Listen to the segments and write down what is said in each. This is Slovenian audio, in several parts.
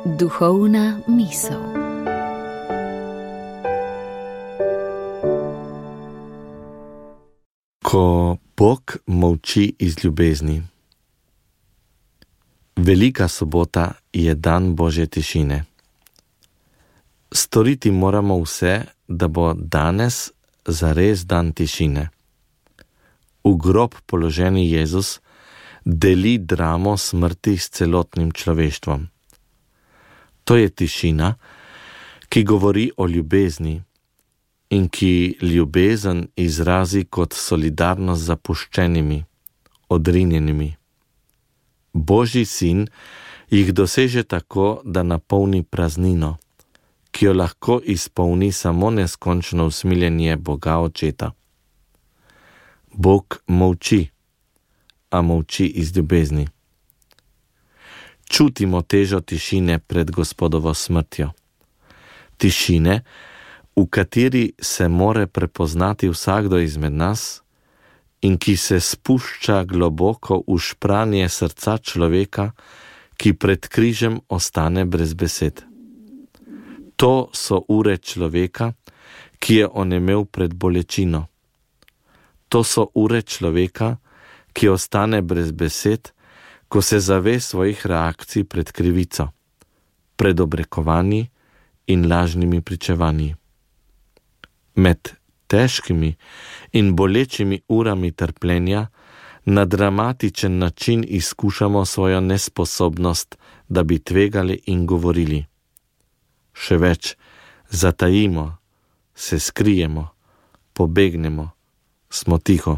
Duhovna misel. Ko Bog molči iz ljubezni. Velika sobota je dan Božje tišine. Storiti moramo vse, da bo danes zares dan tišine. V grob položeni Jezus deli dramo smrti s celotnim človeštvom. To je tišina, ki govori o ljubezni in ki ljubezen izrazi kot solidarnost z zapuščenimi, odrinjenimi. Božji sin jih doseže tako, da napolni praznino, ki jo lahko izpolni samo neskončno usmiljenje Boga Očeta. Bog molči, a molči iz ljubezni. Čutimo težo tišine pred Gospodovo smrtjo. Tišine, v kateri se more prepoznati vsakdo izmed nas in ki se spušča globoko v špranje srca človeka, ki pred križem ostane brez besed. To so ure človeka, ki je onemel pred bolečino. To so ure človeka, ki ostane brez besed, ko se zave svojih reakcij pred krivico, pred obrekovanji in lažnimi pričevanji. Med težkimi in bolečimi urami trpljenja na dramatičen način izkušamo svojo nesposobnost, da bi tvegali in govorili. Še več, zatajimo, se skrijemo, pobegnemo, smo tiho.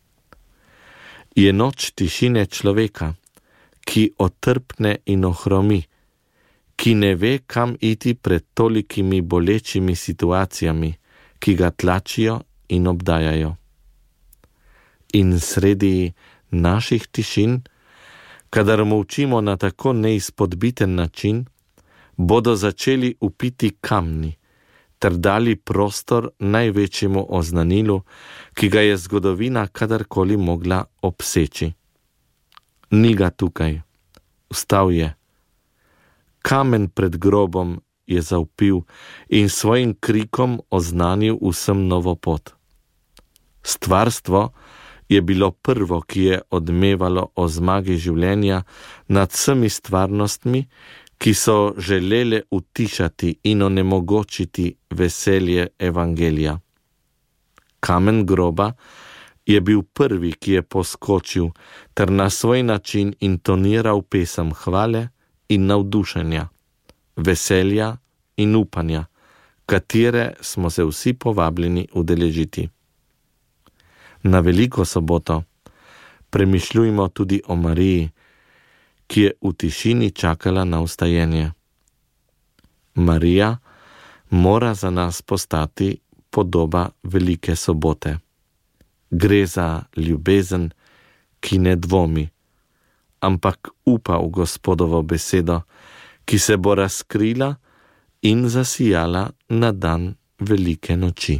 Je noč tišine človeka, ki otrpne in ohromi, ki ne ve, kam iti pred tolikimi bolečimi situacijami, ki ga tlačijo in obdajajo. In sredi naših tišin, kadar molčimo na tako neizpodbiten način, bodo začeli vpiti kamni ter dali prostor največjemu oznanilu, ki ga je zgodovina kadarkoli mogla obseči. Ni ga tukaj, vstal je. Kamen pred grobom je zavpil in svojim krikom oznanil vsem novo pot. Stvarstvo je bilo prvo, ki je odmevalo o zmagi življenja nad vsemi stvarnostmi, ki so želele utišati in onemogočiti veselje evangelija. Kamen groba je bil prvi, ki je poskočil ter na svoj način intoniral pesem hvale in navdušenja, veselja in upanja, katere smo se vsi povabljeni udeležiti. Na veliko soboto premišljujmo tudi o Mariji, ki je v tišini čakala na vstajenje. Marija mora za nas postati podoba velike sobote. Gre za ljubezen, ki ne dvomi, ampak upa v Gospodovo besedo, ki se bo razkrila in zasijala na dan velike noči.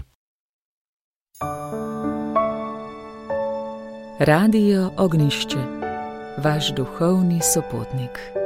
Radio Ognjišče, vaš duhovni sopotnik.